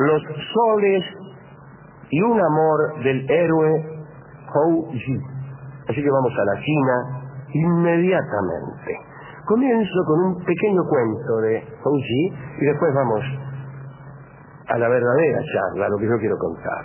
los soles y un amor del héroe Hou Ji. Así que vamos a la China inmediatamente. Comienzo con un pequeño cuento de Hou Ji y después vamos a la verdadera charla, lo que yo quiero contar.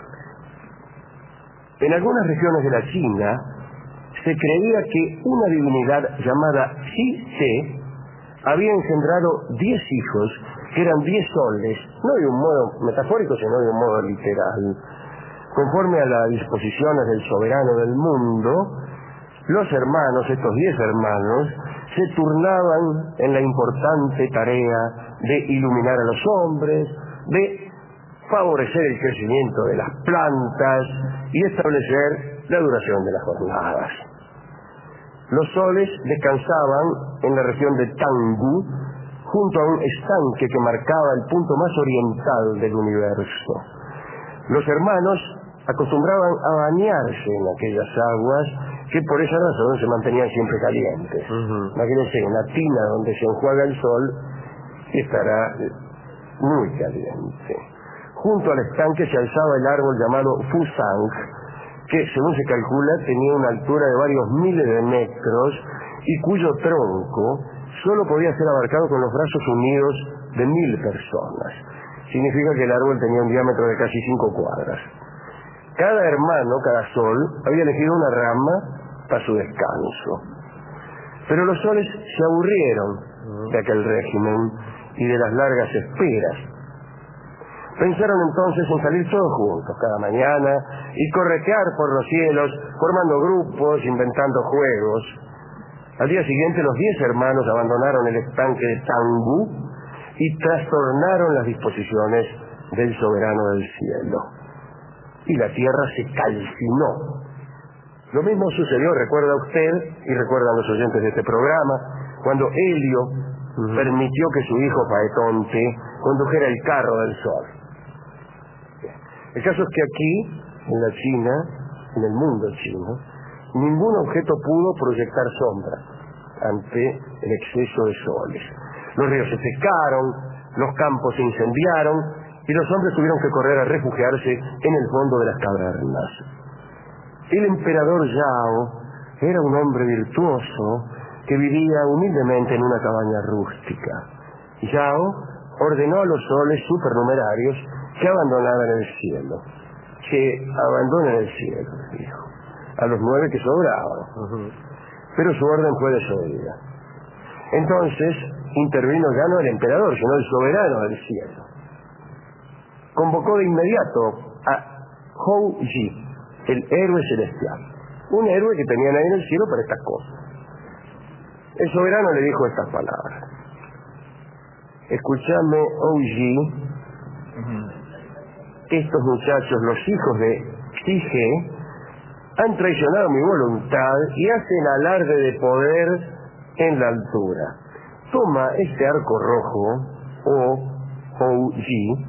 En algunas regiones de la China se creía que una divinidad llamada Chi-Se había engendrado 10 hijos, que eran 10 soles, no de un modo metafórico, sino de un modo literal. Conforme a las disposiciones del soberano del mundo, los hermanos, estos 10 hermanos, se turnaban en la importante tarea de iluminar a los hombres, de favorecer el crecimiento de las plantas y establecer la duración de las jornadas. Los soles descansaban en la región de Tanggu, junto a un estanque que marcaba el punto más oriental del universo. Los hermanos acostumbraban a bañarse en aquellas aguas que por esa razón se mantenían siempre calientes. Imagínense, en la tina donde se enjuaga el sol estará muy caliente. Junto al estanque se alzaba el árbol llamado Fusang, que según se calcula tenía una altura de varios miles de metros y cuyo tronco solo podía ser abarcado con los brazos unidos de 1000 personas. Significa que el árbol tenía un diámetro de casi 5 cuadras. Cada hermano, cada sol, había elegido una rama para su descanso. Pero los soles se aburrieron de aquel régimen y de las largas esperas. Pensaron entonces en salir todos juntos cada mañana y corretear por los cielos, formando grupos, inventando juegos. Al día siguiente los 10 hermanos abandonaron el estanque de Tanggu y trastornaron las disposiciones del soberano del cielo. Y la tierra se calcinó. Lo mismo sucedió, recuerda usted, y recuerdan los oyentes de este programa, cuando Helio permitió que su hijo Paetonte condujera el carro del sol. El caso es que aquí, en la China, en el mundo chino, ningún objeto pudo proyectar sombra ante el exceso de soles. Los ríos se secaron, los campos se incendiaron y los hombres tuvieron que correr a refugiarse en el fondo de las cavernas. El emperador Yao era un hombre virtuoso que vivía humildemente en una cabaña rústica. Yao ordenó a los soles supernumerarios que abandonaran el cielo. Que abandonen el cielo, dijo. A los 9 que sobraban. Pero su orden fue desoída. Entonces intervino ya no el emperador, sino el soberano del cielo. Convocó de inmediato a Hou Ji, el héroe celestial. Un héroe que tenían ahí en el cielo para estas cosas. El soberano le dijo estas palabras: escúchame, Hou Ji, estos muchachos, los hijos de Xige, han traicionado mi voluntad y hacen alarde de poder en la altura. Toma este arco rojo, Hou Ji.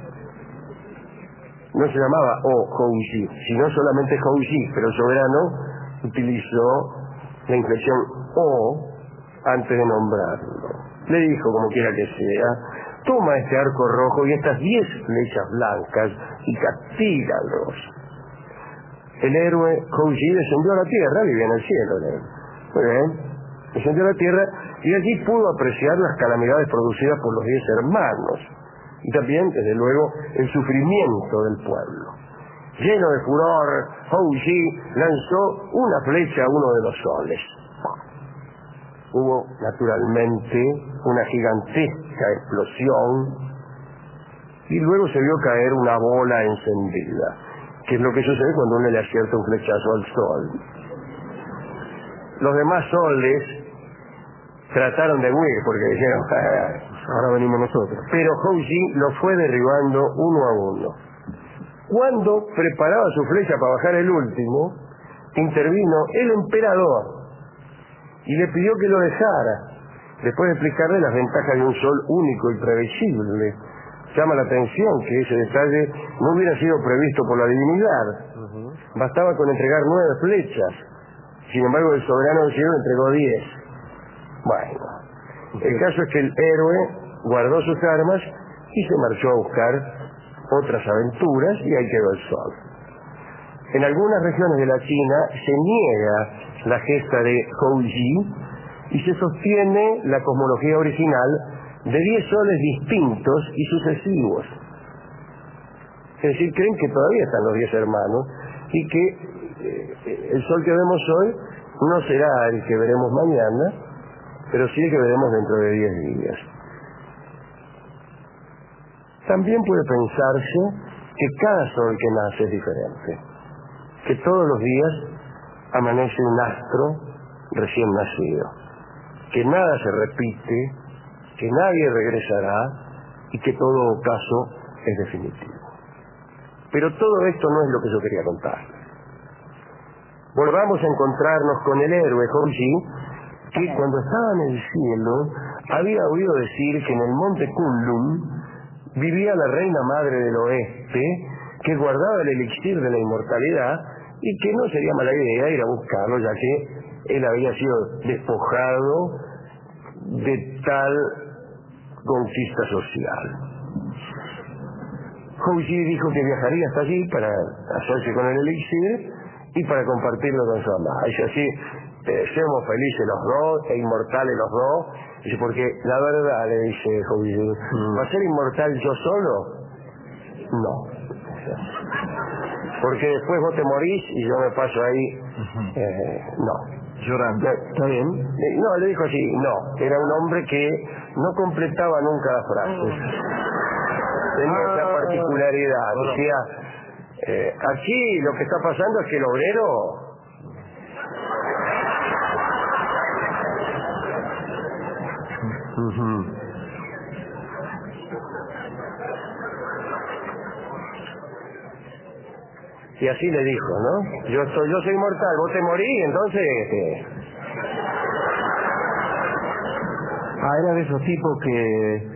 No se llamaba Hou Ji, sino solamente Hou Ji, pero el soberano utilizó la inflexión O antes de nombrarlo. Le dijo, como quiera que sea: toma este arco rojo y estas 10 flechas blancas y castígalos. El héroe Hou Ji descendió a la tierra, vivía en el cielo. Muy bien. Descendió a la tierra y allí pudo apreciar las calamidades producidas por los 10 hermanos. Y también, desde luego, el sufrimiento del pueblo. Lleno de furor, Hou Ji lanzó una flecha a uno de los soles. Hubo, naturalmente, una gigantesca explosión y luego se vio caer una bola encendida, que es lo que sucede cuando uno le acierta un flechazo al sol. Los demás soles trataron de huir porque dijeron: ahora venimos nosotros. Pero Hou Ji los fue derribando uno a uno. Cuando preparaba su flecha para bajar el último, intervino el emperador y le pidió que lo dejara, después de explicarle las ventajas de un sol único y previsible. Llama la atención que ese detalle no hubiera sido previsto por la divinidad. Bastaba con entregar 9 flechas. Sin embargo, el soberano del cielo entregó 10. Bueno, el caso es que el héroe guardó sus armas y se marchó a buscar otras aventuras y ahí quedó el sol. En algunas regiones de la China se niega la gesta de Houji y se sostiene la cosmología original de 10 soles distintos y sucesivos. Es decir, creen que todavía están los 10 hermanos y que el sol que vemos hoy no será el que veremos mañana, pero sí el que veremos dentro de 10 días. También puede pensarse que cada sol que nace es diferente, que todos los días amanece un astro recién nacido, que nada se repite, que nadie regresará y que todo caso es definitivo. Pero todo esto no es lo que yo quería contar. Volvamos a encontrarnos con el héroe Houji, que cuando estaba en el cielo había oído decir que en el monte Kunlun vivía la reina madre del oeste, que guardaba el elixir de la inmortalidad y que no sería mala idea ir a buscarlo, ya que él había sido despojado de tal conquista social. Houji dijo que viajaría hasta allí para hacerse con el elixir y para compartirlo con su amada. Dice así, seamos felices los dos e inmortales los dos. Dice, porque la verdad, le dice Houji, ¿va a ser inmortal yo solo? No. Porque después vos te morís y yo me paso ahí. No. Llorando. ¿Está bien? No, le dijo así, no. Era un hombre que no completaba nunca las frases. Tenía esa particularidad. Decía, aquí lo que está pasando es que el obrero y así le dijo, ¿no? Yo soy mortal, vos te morís, entonces era de esos tipos que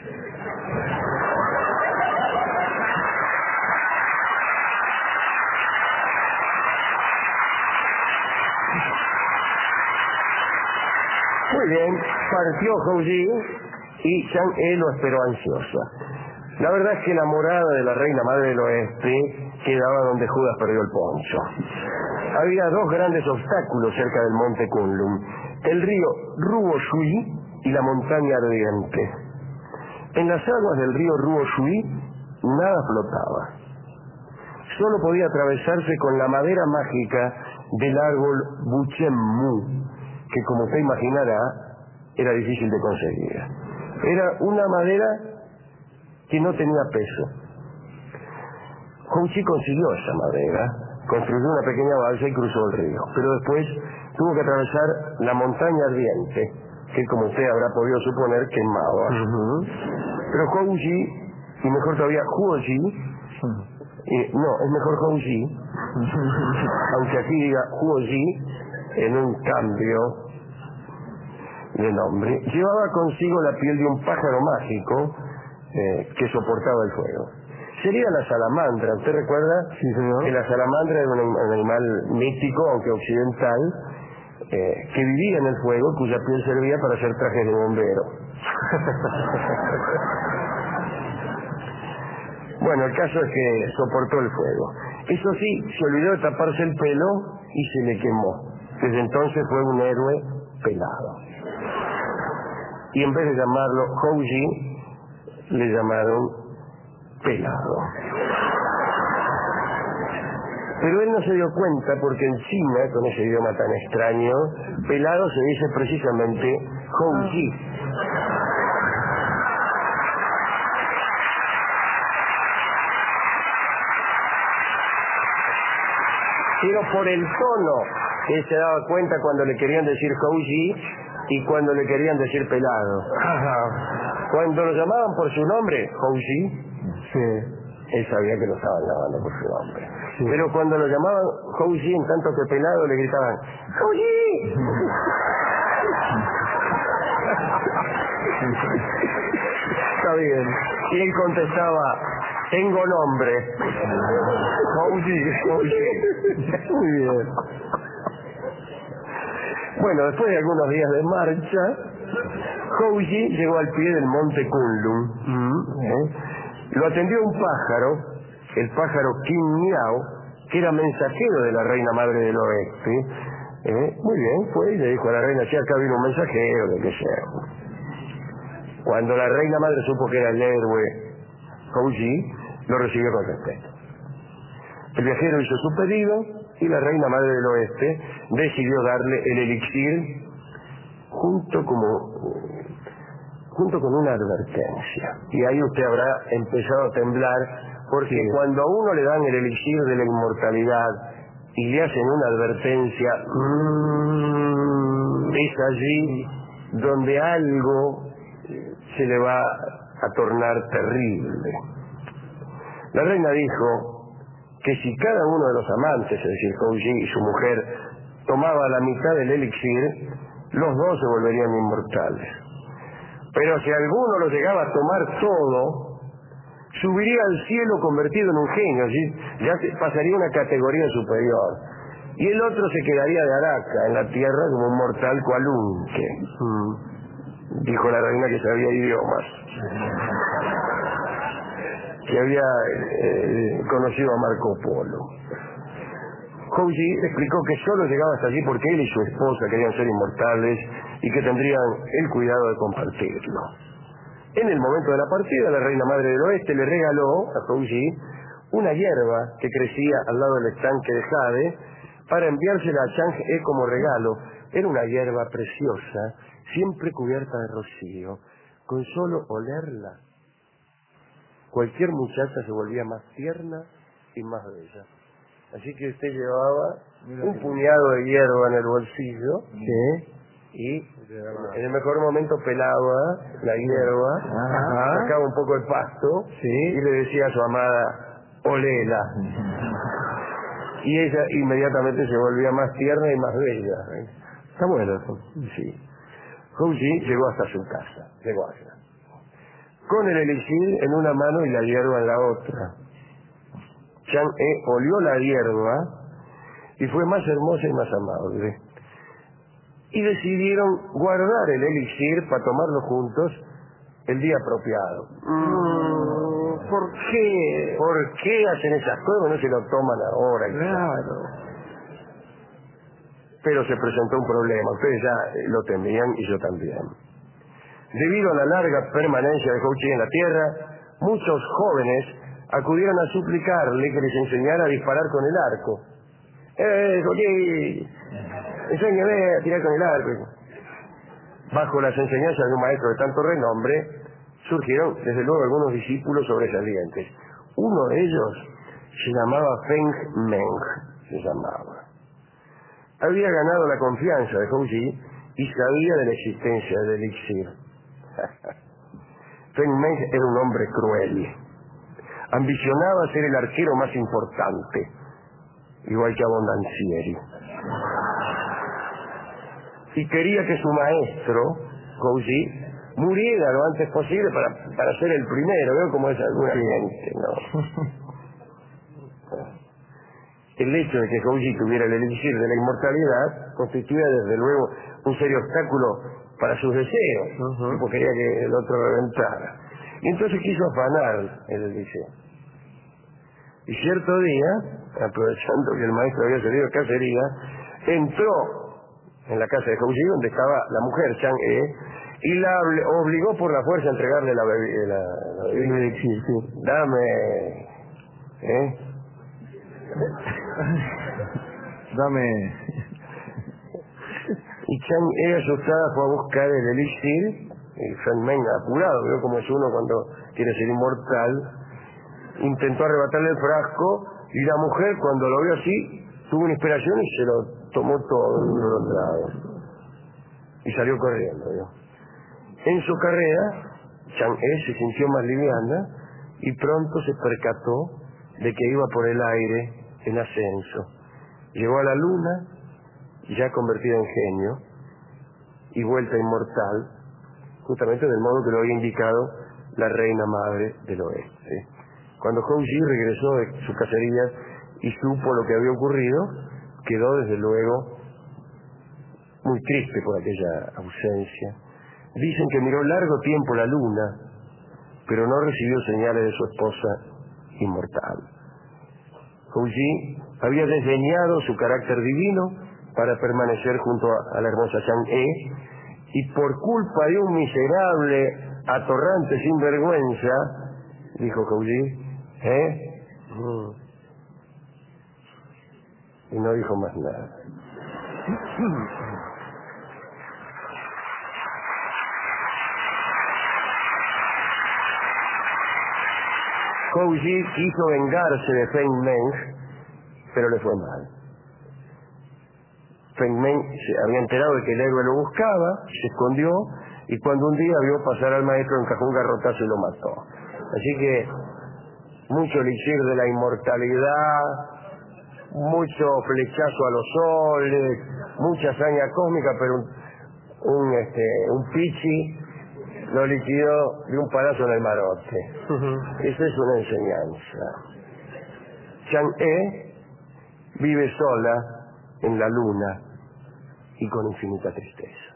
muy bien, partió Houji y Chang'e lo esperó ansiosa. La verdad es que la morada de la reina madre del oeste quedaba donde Judas perdió el poncho. Había dos grandes obstáculos cerca del monte Kunlun, el río Ruo Shui y la montaña ardiente. En las aguas del río Ruo Shui nada flotaba. Solo podía atravesarse con la madera mágica del árbol Buchenmu, que como usted imaginará, era difícil de conseguir. Era una madera que no tenía peso. Houji consiguió esa madera, construyó una pequeña balsa y cruzó el río, pero después tuvo que atravesar la montaña ardiente, que como usted habrá podido suponer, quemaba. Pero Houji, y mejor todavía Huoji, no, es mejor Houji, aunque aquí diga Huoji, en un cambio de nombre, llevaba consigo la piel de un pájaro mágico que soportaba el fuego. Sería la salamandra. ¿Usted recuerda? Sí, señor. Que la salamandra era un animal mítico, aunque occidental, que vivía en el fuego, cuya piel servía para hacer trajes de bombero. Bueno, el caso es que soportó el fuego. Eso sí, se olvidó de taparse el pelo y se le quemó. Desde entonces fue un héroe pelado. Y en vez de llamarlo Houji, le llamaron pelado. Pero él no se dio cuenta porque en China, con ese idioma tan extraño, pelado se dice precisamente Houji. Pero por el tono, él se daba cuenta cuando le querían decir Houji y cuando le querían decir pelado. Cuando lo llamaban por su nombre, Houji, él sabía que lo estaban llamando por su nombre. Sí. Pero cuando lo llamaban Houji, en tanto que pelado, le gritaban ¡Houji! Está bien. Y él contestaba, tengo nombre. Houji, Houji. Muy bien. Bueno, después de algunos días de marcha, Houji llegó al pie del monte Kunlun. Lo atendió un pájaro, el pájaro King Miao, que era mensajero de la reina madre del oeste. Muy bien, fue y le dijo a la reina, si acá vino un mensajero, de que sea. Cuando la reina madre supo que era el héroe Hou Ji, lo recibió con respeto. El viajero hizo su pedido y la reina madre del oeste decidió darle el elixir junto con una advertencia. Y ahí usted habrá empezado a temblar, porque cuando a uno le dan el elixir de la inmortalidad y le hacen una advertencia, es allí donde algo se le va a tornar terrible. La reina dijo que si cada uno de los amantes, es decir, Hou Ji y su mujer, tomaba la mitad del elixir, los dos se volverían inmortales. Pero si alguno lo llegaba a tomar todo, subiría al cielo convertido en un genio, ¿sí? Ya pasaría una categoría superior. Y el otro se quedaría de araca en la tierra como un mortal cualunque. Dijo la reina que sabía idiomas, que había conocido a Marco Polo. Hou Ji explicó que solo llegaba hasta allí porque él y su esposa querían ser inmortales y que tendrían el cuidado de compartirlo. En el momento de la partida, la reina madre del oeste le regaló a Hou Ji una hierba que crecía al lado del estanque de jade para enviársela a Chang'e como regalo. Era una hierba preciosa, siempre cubierta de rocío. Con solo olerla, cualquier muchacha se volvía más tierna y más bella. Así que usted llevaba un puñado de hierba en el bolsillo, y en el mejor momento pelaba la hierba, sacaba un poco el pasto y le decía a su amada, olela. Y ella inmediatamente se volvía más tierna y más bella. Está bueno eso. Sí. Hou Ji llegó hasta su casa, con el elixir en una mano y la hierba en la otra. Chang'e olió la hierba y fue más hermosa y más amable. Y decidieron guardar el elixir para tomarlo juntos el día apropiado. ¿Por qué? ¿Por qué hacen esas cosas? No se lo toman ahora. Claro. Pero se presentó un problema. Ustedes ya lo temían y yo también. Debido a la larga permanencia de Hou Ji en la tierra, muchos jóvenes acudieron a suplicarle que les enseñara a disparar con el arco. Hou Ji, enséñame a tirar con el arco. Bajo las enseñanzas de un maestro de tanto renombre, surgieron desde luego algunos discípulos sobresalientes. Uno de ellos se llamaba Feng Meng, Había ganado la confianza de Hou Ji y sabía de la existencia del elixir. Feng Meng era un hombre cruel. Ambicionaba ser el arquero más importante, igual que Abondancieri. Y quería que su maestro, Hou Ji, muriera lo antes posible para ser el primero. Veo cómo es alguna gente, ¿no? El hecho de que Hou Ji tuviera el elixir de la inmortalidad constituía desde luego un serio obstáculo para sus deseos, porque quería que el otro reventara. Y entonces quiso afanar el elixir. Y cierto día, aprovechando que el maestro había salido de cacería, entró en la casa de Hou Ji, donde estaba la mujer, Chang'e, y la obligó por la fuerza a entregarle la bebida. Dame, Dame. Y Chang'e, asustada, fue a buscar el elixir. Y Feng Meng, apurado, vio cómo es uno cuando quiere ser inmortal, intentó arrebatarle el frasco, y la mujer, cuando lo vio así, tuvo una inspiración y se lo tomó todo en uno de los lados. Y salió corriendo, ¿vio? En su carrera, Chang'e se sintió más liviana y pronto se percató de que iba por el aire en ascenso. Llegó a la luna, ya convertida en genio, y vuelta inmortal, justamente del modo que lo había indicado la reina madre del oeste. Cuando Hou Ji regresó de su cacería y supo lo que había ocurrido, quedó desde luego muy triste por aquella ausencia. Dicen que miró largo tiempo la luna, pero no recibió señales de su esposa inmortal. Hou Ji había desdeñado su carácter divino para permanecer junto a la hermosa Chang'e, y por culpa de un miserable atorrante sinvergüenza, dijo Hou Ji, y no dijo más nada. Hou Ji quiso vengarse de Feng Meng, pero le fue mal. Feng Meng se había enterado de que el héroe lo buscaba, se escondió, y cuando un día vio pasar al maestro encajó un garrotazo y lo mató. Así que mucho elixir de la inmortalidad, mucho flechazo a los soles, mucha hazaña cósmica, pero un pichi lo liquidó de un palazo en el marote. Esa es una enseñanza. Chang'e vive sola en la luna y con infinita tristeza.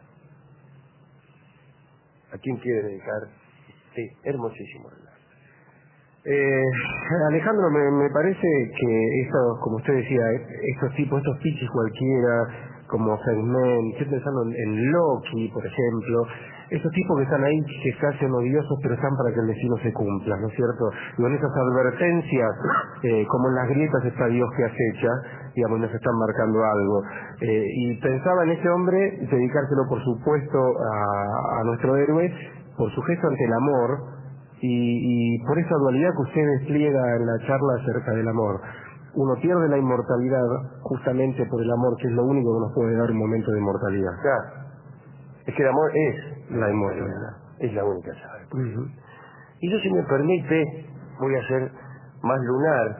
¿A quién quiere dedicar este hermosísimo relato? Alejandro, me parece que estos, como usted decía, estos tipos, estos pichis cualquiera, como Feng, estoy pensando en Loki, por ejemplo, esos tipos que están ahí, que se hacen odiosos, pero están para que el destino se cumpla, ¿no es cierto? Y con esas advertencias, como en las grietas está Dios que acecha, digamos, nos están marcando algo. Y pensaba en ese hombre, dedicárselo, por supuesto, a nuestro héroe, por su gesto ante el amor, y por esa dualidad que usted despliega en la charla acerca del amor. Uno pierde la inmortalidad justamente por el amor, que es lo único que nos puede dar un momento de inmortalidad. Claro. Es que el amor es la inmortalidad, es la única llave. Y yo, si me permite, voy a ser más lunar.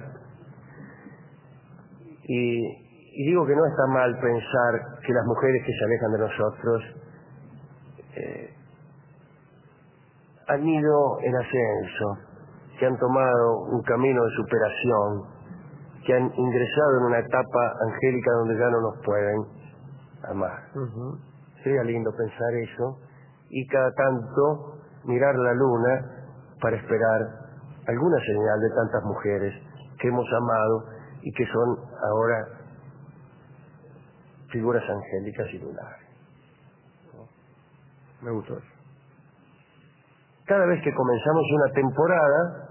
Y digo que no está mal pensar que las mujeres que se alejan de nosotros han ido en ascenso, que han tomado un camino de superación, que han ingresado en una etapa angélica donde ya no nos pueden amar. Sería lindo pensar eso, y cada tanto mirar la luna para esperar alguna señal de tantas mujeres que hemos amado y que son ahora figuras angélicas y lunares. Me gustó eso. Cada vez que comenzamos una temporada,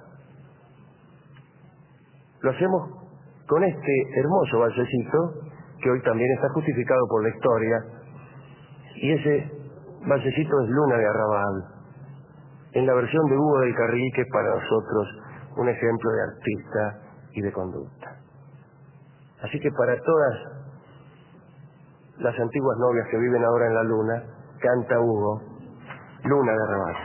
lo hacemos con este hermoso valsecito, que hoy también está justificado por la historia, y ese valsecito es Luna de Arrabal, en la versión de Hugo del Carril, que es para nosotros un ejemplo de artista y de conducta. Así que para todas las antiguas novias que viven ahora en la luna, canta Hugo, Luna de Arrabal.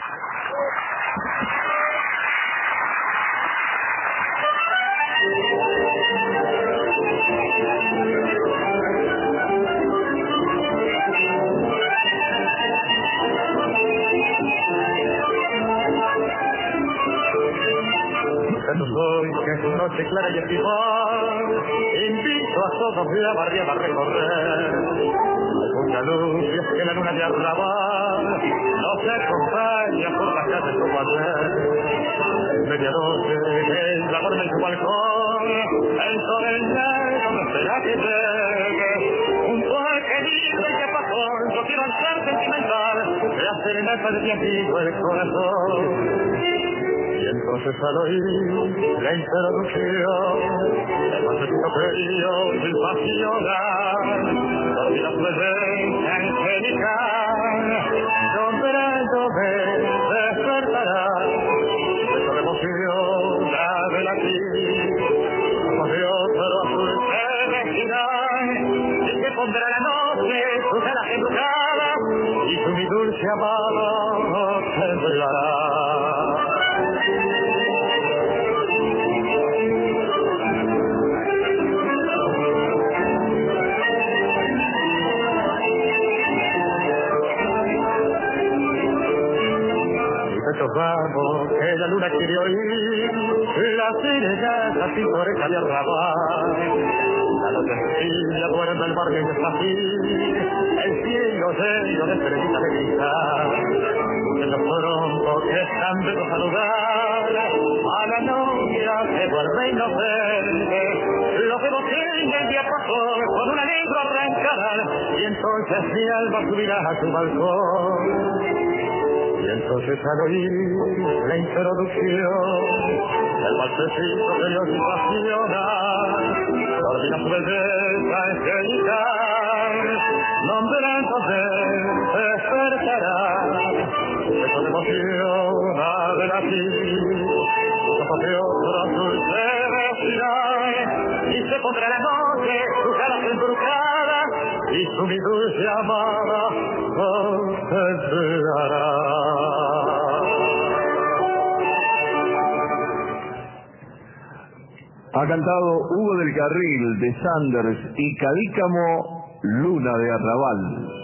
Hoy que es noche clara y estival, invito a todos la barriada a recorrer. Hay mucha luz y es que la luna de Arrabal nos acompaña por las calles como ayer. En medianoche el dragón en su balcón, el sol en negro no espera que llegue. Un poder querido y que pasó, yo quiero ser sentimental, se hace en esta de mi amigo el corazón. Y entonces al oír la introducción, el valsecito frío y pasional, y la presencia angelical, nombrándome despertará, de toda emoción la de latir, como de otro azul celestial, y que pondrá la noche su vela embrujada, y tú mi dulce amado temblará. Vamos, que la luna quiere oír la serenata pintoresca de Arrabal. La noche sencilla duerme el barrio y está así, el cielo lleno de estrellitas de cristal. de los troncos que están de saludar a la novia que duerme inocente. Los dedos en el día pasó con una lengua arrancarán y entonces mi alma subirá a su balcón. Y entonces al oír la introducción el balsecito que Dios apasiona, ordena su belleza angelical, donde entonces despertará, que con emoción ha de latir, sus ojos de otro azul se vestirán, y se pondrá la noche sus alas embrujadas, y su mi dulce amada contemplará. Ha cantado Hugo del Carril de Sanders y Cadícamo, Luna de Arrabal.